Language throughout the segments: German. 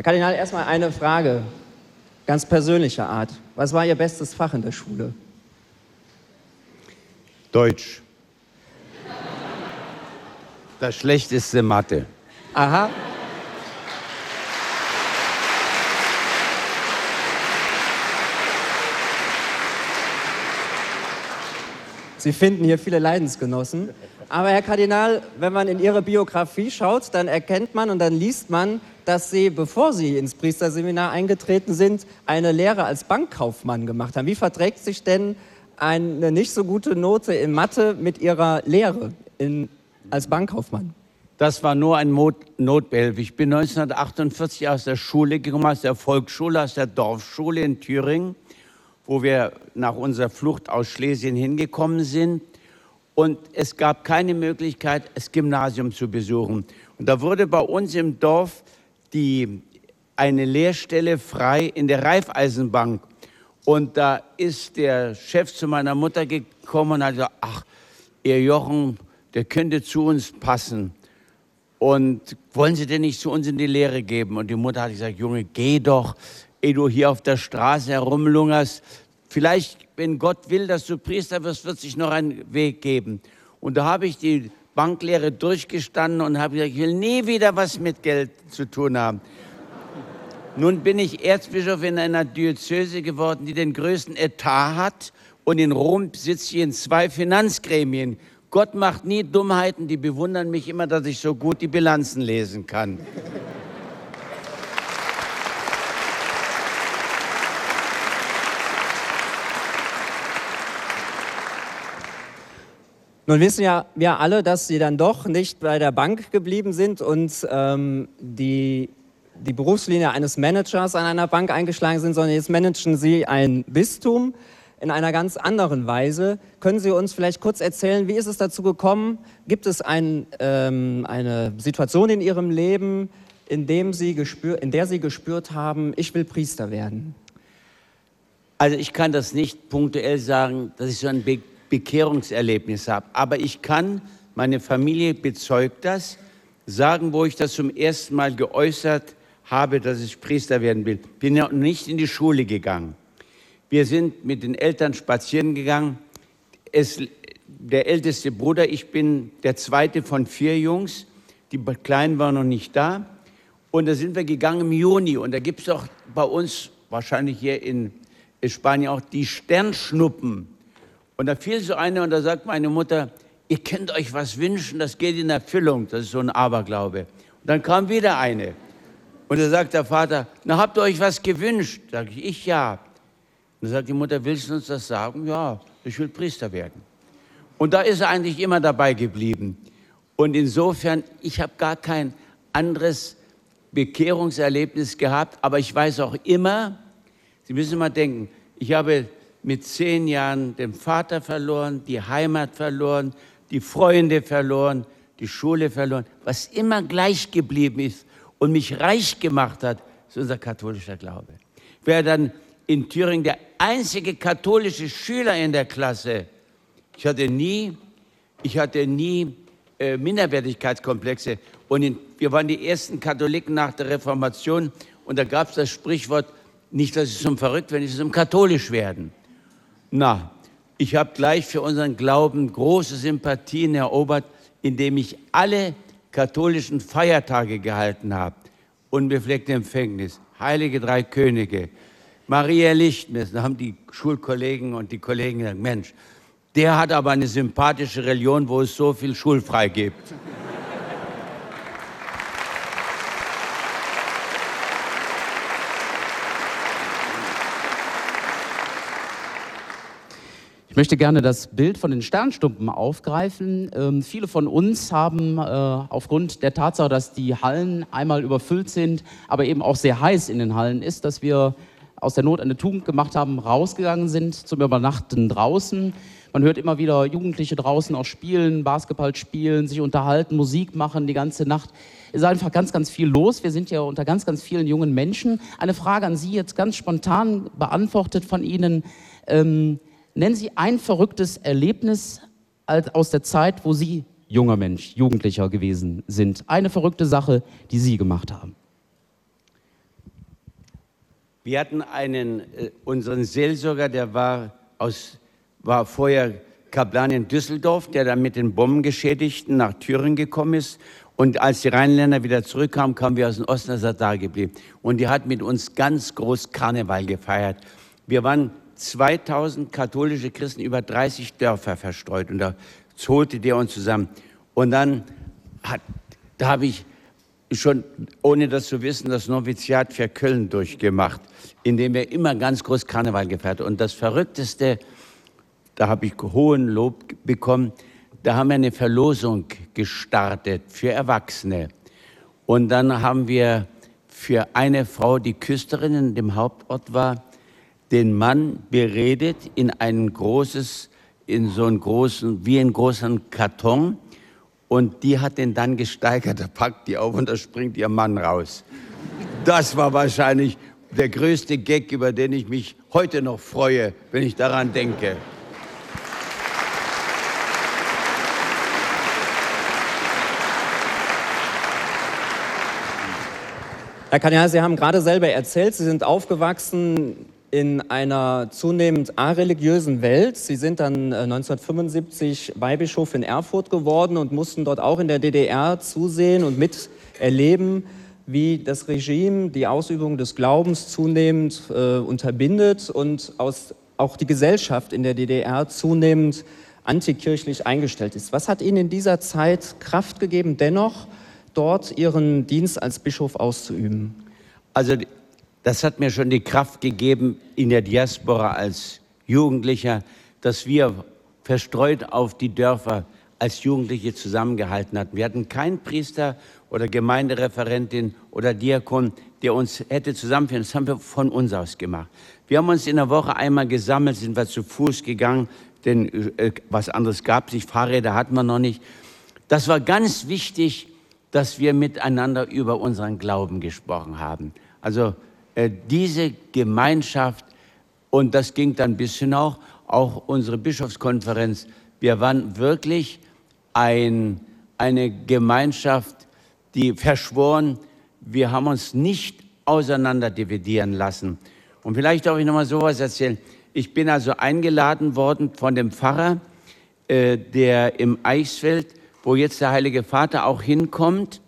Herr Kardinal, erstmal eine Frage, ganz persönlicher Art. Was war Ihr bestes Fach in der Schule? Deutsch. Das schlechteste Mathe. Aha. Sie finden hier viele Leidensgenossen. Aber Herr Kardinal, wenn man in Ihre Biografie schaut, dann erkennt man und dann liest man, dass Sie, bevor Sie ins Priesterseminar eingetreten sind, eine Lehre als Bankkaufmann gemacht haben. Wie verträgt sich denn eine nicht so gute Note in Mathe mit Ihrer Lehre als Bankkaufmann? Das war nur ein Notbehelf. Ich bin 1948 aus der Schule gekommen, aus der Volksschule, aus der Dorfschule in Thüringen, wo wir nach unserer Flucht aus Schlesien hingekommen sind. Und es gab keine Möglichkeit, das Gymnasium zu besuchen. Und da wurde bei uns im Dorf eine Lehrstelle frei in der Raiffeisenbank. Und da ist der Chef zu meiner Mutter gekommen und hat gesagt, ach, Ihr Jochen, der könnte zu uns passen. Und wollen Sie denn nicht zu uns in die Lehre geben? Und die Mutter hat gesagt, Junge, geh doch, ehe du hier auf der Straße herumlungerst. Vielleicht, wenn Gott will, dass du Priester wirst, wird sich noch ein Weg geben. Und da habe ich die Banklehre durchgestanden und habe gesagt, ich will nie wieder was mit Geld zu tun haben. Nun bin ich Erzbischof in einer Diözese geworden, die den größten Etat hat. Und in Rom sitze ich in 2 Finanzgremien. Gott macht nie Dummheiten, die bewundern mich immer, dass ich so gut die Bilanzen lesen kann. Nun wissen ja wir alle, dass Sie dann doch nicht bei der Bank geblieben sind und die Berufslinie eines Managers an einer Bank eingeschlagen sind, sondern jetzt managen Sie ein Bistum in einer ganz anderen Weise. Können Sie uns vielleicht kurz erzählen, wie ist es dazu gekommen? Gibt es eine Situation in Ihrem Leben, in der Sie gespürt haben, ich will Priester werden? Also ich kann das nicht punktuell sagen, dass ich so ein Bekehrungserlebnis habe. Aber ich kann, meine Familie bezeugt das, sagen, wo ich das zum ersten Mal geäußert habe, dass ich Priester werden will. Bin ja nicht in die Schule gegangen. Wir sind mit den Eltern spazieren gegangen. Der älteste Bruder, ich bin der zweite von 4 Jungs. Die Kleinen waren noch nicht da. Und da sind wir gegangen im Juni. Und da gibt es auch bei uns, wahrscheinlich hier in Spanien auch, die Sternschnuppen. Und da fiel so eine und da sagt meine Mutter, ihr könnt euch was wünschen, das geht in Erfüllung. Das ist so ein Aberglaube. Und dann kam wieder eine. Und da sagt der Vater, na, habt ihr euch was gewünscht? Sag ich ja. Und dann sagt die Mutter, willst du uns das sagen? Ja, ich will Priester werden. Und da ist er eigentlich immer dabei geblieben. Und insofern, ich habe gar kein anderes Bekehrungserlebnis gehabt, aber ich weiß auch immer, Sie müssen mal denken, ich habe mit 10 Jahren den Vater verloren, die Heimat verloren, die Freunde verloren, die Schule verloren. Was immer gleich geblieben ist und mich reich gemacht hat, ist unser katholischer Glaube. Ich wäre dann in Thüringen der einzige katholische Schüler in der Klasse. Ich hatte nie Minderwertigkeitskomplexe. Und wir waren die ersten Katholiken nach der Reformation. Und da gab es das Sprichwort, nicht, dass ich zum verrückt werde, ich zum katholisch werden. Na, ich habe gleich für unseren Glauben große Sympathien erobert, indem ich alle katholischen Feiertage gehalten habe. Unbefleckte Empfängnis, Heilige 3 Könige, Maria Lichtmess. Da haben die Schulkollegen und die Kollegen gesagt, Mensch, der hat aber eine sympathische Religion, wo es so viel schulfrei gibt. Ich möchte gerne das Bild von den Sternstumpen aufgreifen. Viele von uns haben aufgrund der Tatsache, dass die Hallen einmal überfüllt sind, aber eben auch sehr heiß in den Hallen ist, dass wir aus der Not eine Tugend gemacht haben, rausgegangen sind zum Übernachten draußen. Man hört immer wieder Jugendliche draußen auch spielen, Basketball spielen, sich unterhalten, Musik machen die ganze Nacht. Es ist einfach ganz, ganz viel los. Wir sind ja unter ganz, ganz vielen jungen Menschen. Eine Frage an Sie jetzt ganz spontan beantwortet von Ihnen. Nennen Sie ein verrücktes Erlebnis aus der Zeit, wo Sie junger Mensch, Jugendlicher gewesen sind. Eine verrückte Sache, die Sie gemacht haben. Wir hatten unseren Seelsorger, der war vorher Kaplan in Düsseldorf, der dann mit den Bombengeschädigten nach Thüringen gekommen ist. Und als die Rheinländer wieder zurückkamen, kamen wir aus dem Osten, ist er da geblieben. Und die hat mit uns ganz groß Karneval gefeiert. Wir waren 2000 katholische Christen über 30 Dörfer verstreut. Und da holte der uns zusammen. Und dann da habe ich schon, ohne das zu wissen, das Noviziat für Köln durchgemacht, in dem wir immer ganz groß Karneval gefeiert haben. Und das Verrückteste, da habe ich hohen Lob bekommen, da haben wir eine Verlosung gestartet für Erwachsene. Und dann haben wir für eine Frau, die Küsterin in dem Hauptort war, den Mann beredet in so einen großen, wie einen großen Karton. Und die hat den dann gesteigert, da packt die auf und da springt ihr Mann raus. Das war wahrscheinlich der größte Gag, über den ich mich heute noch freue, wenn ich daran denke. Herr Kardinal, Sie haben gerade selber erzählt, Sie sind aufgewachsen in einer zunehmend areligiösen Welt. Sie sind dann 1975 Weihbischof in Erfurt geworden und mussten dort auch in der DDR zusehen und miterleben, wie das Regime die Ausübung des Glaubens zunehmend unterbindet und auch die Gesellschaft in der DDR zunehmend antikirchlich eingestellt ist. Was hat Ihnen in dieser Zeit Kraft gegeben, dennoch dort Ihren Dienst als Bischof auszuüben? Also das hat mir schon die Kraft gegeben in der Diaspora als Jugendlicher, dass wir verstreut auf die Dörfer als Jugendliche zusammengehalten hatten. Wir hatten keinen Priester oder Gemeindereferentin oder Diakon, der uns hätte zusammenführen. Das haben wir von uns aus gemacht. Wir haben uns in der Woche einmal gesammelt, sind wir zu Fuß gegangen, denn was anderes gab es nicht, Fahrräder hatten wir noch nicht. Das war ganz wichtig, dass wir miteinander über unseren Glauben gesprochen haben. Also diese Gemeinschaft, und das ging dann bis hin auch unsere Bischofskonferenz, wir waren wirklich eine Gemeinschaft, die verschworen, wir haben uns nicht auseinander dividieren lassen. Und vielleicht darf ich noch mal sowas erzählen. Ich bin also eingeladen worden von dem Pfarrer, der im Eichsfeld, wo jetzt der Heilige Vater auch hinkommt.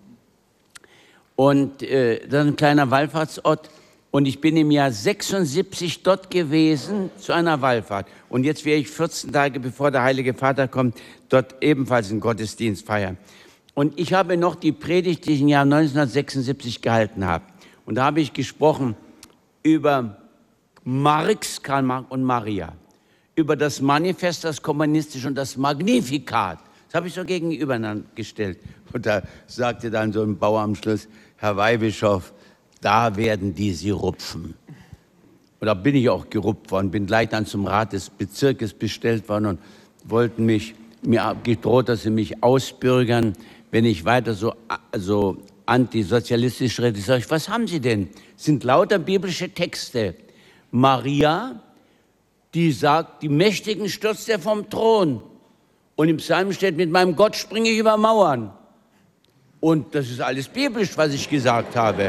Und das ist ein kleiner Wallfahrtsort. Und ich bin im Jahr 76 dort gewesen zu einer Wallfahrt. Und jetzt werde ich 14 Tage, bevor der Heilige Vater kommt, dort ebenfalls einen Gottesdienst feiern. Und ich habe noch die Predigt, die ich im Jahr 1976 gehalten habe. Und da habe ich gesprochen über Karl Marx und Maria, über das Manifest, das Kommunistische und das Magnificat. Das habe ich so gegenübereinander gestellt. Und da sagte dann so ein Bauer am Schluss, Herr Weihbischof, da werden die Sie rupfen. Und da bin ich auch gerupft worden, bin gleich dann zum Rat des Bezirkes bestellt worden und wollten mir gedroht, dass sie mich ausbürgern, wenn ich weiter so antisozialistisch rede. Sag ich, was haben Sie denn? Das sind lauter biblische Texte. Maria, die sagt, die Mächtigen stürzt er vom Thron. Und im Psalm steht, mit meinem Gott springe ich über Mauern. Und das ist alles biblisch, was ich gesagt habe.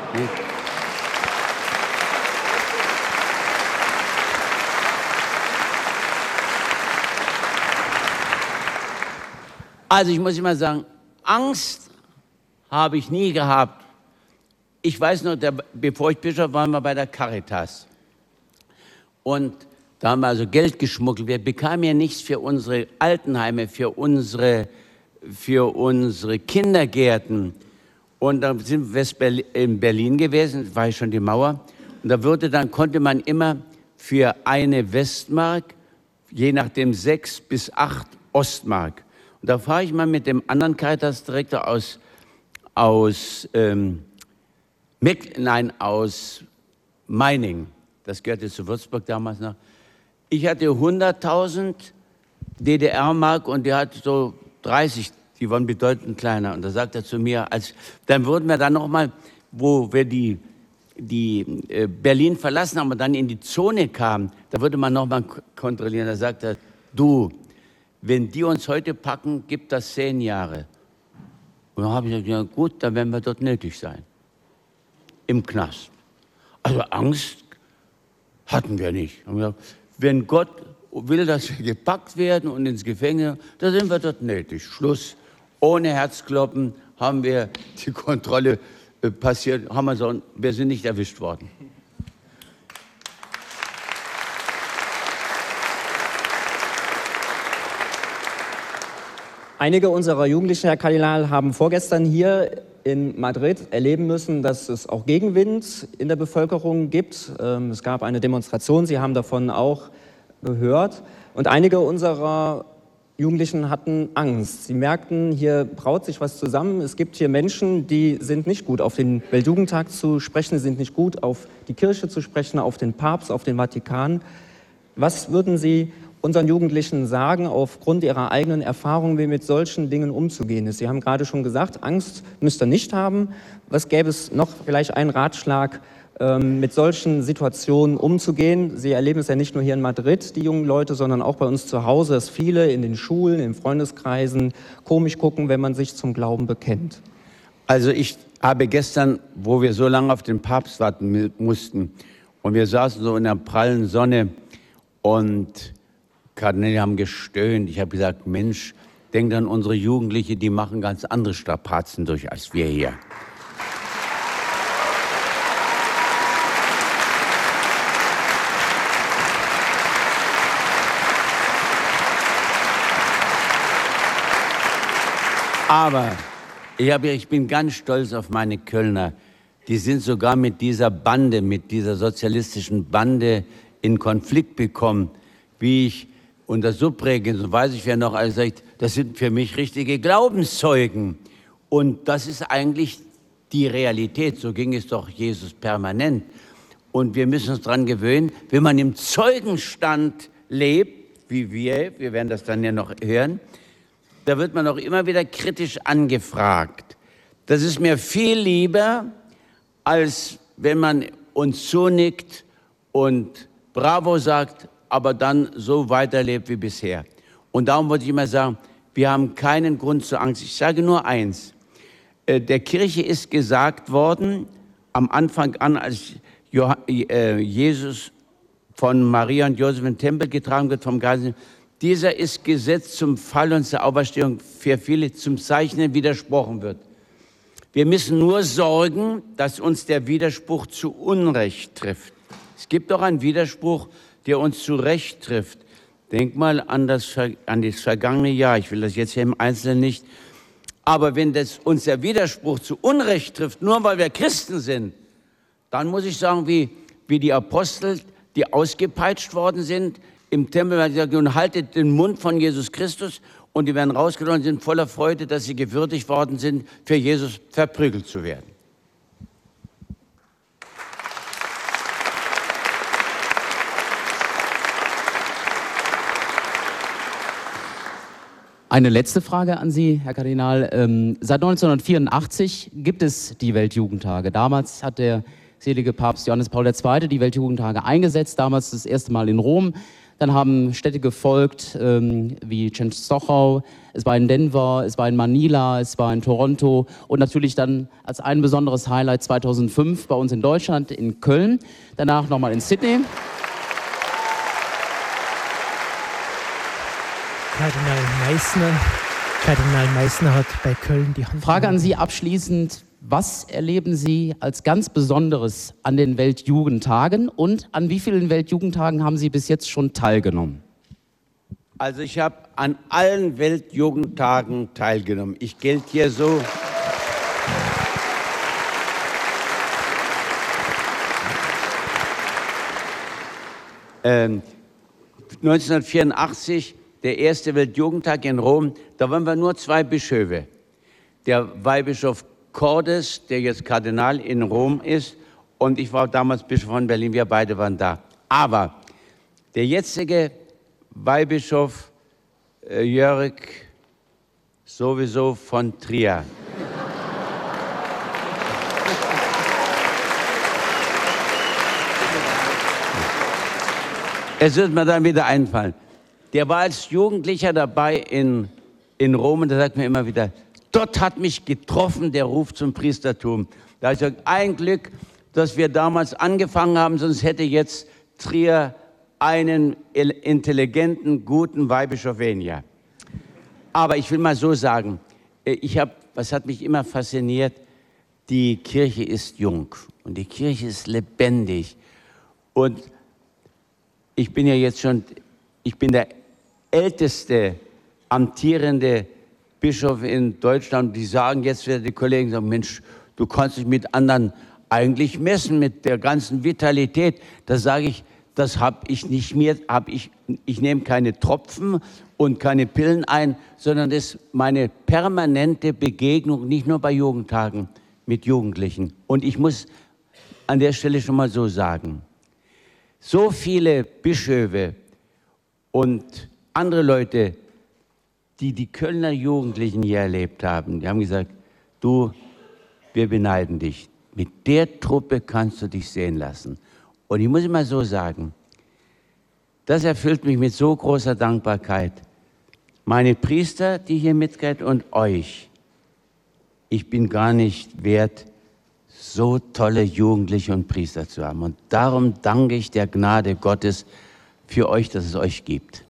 Also ich muss immer sagen, Angst habe ich nie gehabt. Ich weiß noch, bevor ich Bischof war, waren wir bei der Caritas. Und da haben wir also Geld geschmuggelt. Wir bekamen ja nichts für unsere Altenheime, für unsere Kindergärten. Und dann sind wir in Berlin gewesen, war ich schon die Mauer. Und da konnte man immer für eine Westmark, je nachdem 6 bis 8 Ostmark. Und da fahre ich mal mit dem anderen Caritas-Direktor aus Meiningen. Das gehörte zu Würzburg damals noch. Ich hatte 100.000 DDR-Mark und der hat so 30, die waren bedeutend kleiner. Und da sagt er zu mir, dann wurden wir dann nochmal, wo wir die Berlin verlassen haben und dann in die Zone kamen, da würde man nochmal kontrollieren. Da sagt er, du, wenn die uns heute packen, gibt das 10 Jahre. Und dann habe ich gesagt, ja gut, dann werden wir dort nötig sein. Im Knast. Also Angst hatten wir nicht. Haben wir gesagt, wenn Gott will, dass wir gepackt werden und ins Gefängnis, da sind wir dort nötig. Schluss. Ohne Herzkloppen haben wir die Kontrolle passiert, wir sind nicht erwischt worden. Einige unserer Jugendlichen, Herr Kardinal, haben vorgestern hier in Madrid erleben müssen, dass es auch Gegenwind in der Bevölkerung gibt. Es gab eine Demonstration, Sie haben davon auch gehört. Und einige unserer Jugendlichen hatten Angst. Sie merkten, hier braut sich was zusammen. Es gibt hier Menschen, die sind nicht gut auf den Weltjugendtag zu sprechen, sind nicht gut auf die Kirche zu sprechen, auf den Papst, auf den Vatikan. Was würden Sie unseren Jugendlichen sagen, aufgrund ihrer eigenen Erfahrungen, wie mit solchen Dingen umzugehen ist? Sie haben gerade schon gesagt, Angst müsst ihr nicht haben. Was gäbe es noch vielleicht einen Ratschlag, mit solchen Situationen umzugehen? Sie erleben es ja nicht nur hier in Madrid, die jungen Leute, sondern auch bei uns zu Hause, dass viele in den Schulen, in Freundeskreisen komisch gucken, wenn man sich zum Glauben bekennt. Also ich habe gestern, wo wir so lange auf den Papst warten mussten und wir saßen so in der prallen Sonne und Kardinäle haben gestöhnt. Ich habe gesagt, Mensch, denkt an unsere Jugendliche, die machen ganz andere Strapazen durch als wir hier. Aber ich bin ganz stolz auf meine Kölner. Die sind sogar mit dieser Bande, mit dieser sozialistischen Bande in Konflikt gekommen. Wie ich unter Subregens, so weiß ich, wer noch alles sagt, das sind für mich richtige Glaubenszeugen. Und das ist eigentlich die Realität. So ging es doch Jesus permanent. Und wir müssen uns daran gewöhnen, wenn man im Zeugenstand lebt, wie wir werden das dann ja noch hören, da wird man auch immer wieder kritisch angefragt. Das ist mir viel lieber, als wenn man uns zunickt und Bravo sagt, aber dann so weiterlebt wie bisher. Und darum wollte ich immer sagen, wir haben keinen Grund zur Angst. Ich sage nur eins. Der Kirche ist gesagt worden, am Anfang an, als Jesus von Maria und Josef in den Tempel getragen wird vom Geist, dieser ist gesetzt zum Fall und zur Auferstehung für viele zum Zeichnen widersprochen wird. Wir müssen nur sorgen, dass uns der Widerspruch zu Unrecht trifft. Es gibt auch einen Widerspruch, der uns zu Recht trifft. Denk mal an das vergangene Jahr. Ich will das jetzt hier im Einzelnen nicht. Aber wenn uns der Widerspruch zu Unrecht trifft, nur weil wir Christen sind, dann muss ich sagen, wie die Apostel, die ausgepeitscht worden sind, im Tempel, weil sie sagen, nun haltet den Mund von Jesus Christus, und die werden rausgenommen und sind voller Freude, dass sie gewürdigt worden sind, für Jesus verprügelt zu werden. Eine letzte Frage an Sie, Herr Kardinal. Seit 1984 gibt es die Weltjugendtage. Damals hat der selige Papst Johannes Paul II. Die Weltjugendtage eingesetzt, damals das erste Mal in Rom. Dann haben Städte gefolgt, wie Częstochow, es war in Denver, es war in Manila, es war in Toronto und natürlich dann als ein besonderes Highlight 2005 bei uns in Deutschland, in Köln, danach nochmal in Sydney. Kardinal Meissner hat bei Köln die Hand. Frage an Sie abschließend. Was erleben Sie als ganz Besonderes an den Weltjugendtagen und an wie vielen Weltjugendtagen haben Sie bis jetzt schon teilgenommen? Also ich habe an allen Weltjugendtagen teilgenommen. Ich gelte hier so. Ähm, 1984, der erste Weltjugendtag in Rom, da waren wir nur 2 Bischöfe. Der Weihbischof Cordes, der jetzt Kardinal in Rom ist, und ich war damals Bischof von Berlin, wir beide waren da. Aber der jetzige Weihbischof Jörg sowieso von Trier. Es wird mir dann wieder einfallen. Der war als Jugendlicher dabei in Rom und der sagt mir immer wieder, dort hat mich getroffen der Ruf zum Priestertum. Da habe ich gesagt, ein Glück, dass wir damals angefangen haben, sonst hätte jetzt Trier einen intelligenten, guten Weihbischof weniger. Aber ich will mal so sagen, was hat mich immer fasziniert, die Kirche ist jung und die Kirche ist lebendig. Und ich bin ja jetzt schon, ich bin der älteste amtierende Bischof in Deutschland. Die sagen jetzt wieder, die Kollegen sagen, Mensch, du kannst dich mit anderen eigentlich messen, mit der ganzen Vitalität. Da sage ich, das habe ich nicht mehr, ich nehme keine Tropfen und keine Pillen ein, sondern das ist meine permanente Begegnung, nicht nur bei Jugendtagen, mit Jugendlichen. Und ich muss an der Stelle schon mal so sagen, so viele Bischöfe und andere Leute, die die Kölner Jugendlichen hier erlebt haben, die haben gesagt, du, wir beneiden dich. Mit der Truppe kannst du dich sehen lassen. Und ich muss immer so sagen, das erfüllt mich mit so großer Dankbarkeit. Meine Priester, die hier mitgehen, und euch. Ich bin gar nicht wert, so tolle Jugendliche und Priester zu haben. Und darum danke ich der Gnade Gottes für euch, dass es euch gibt.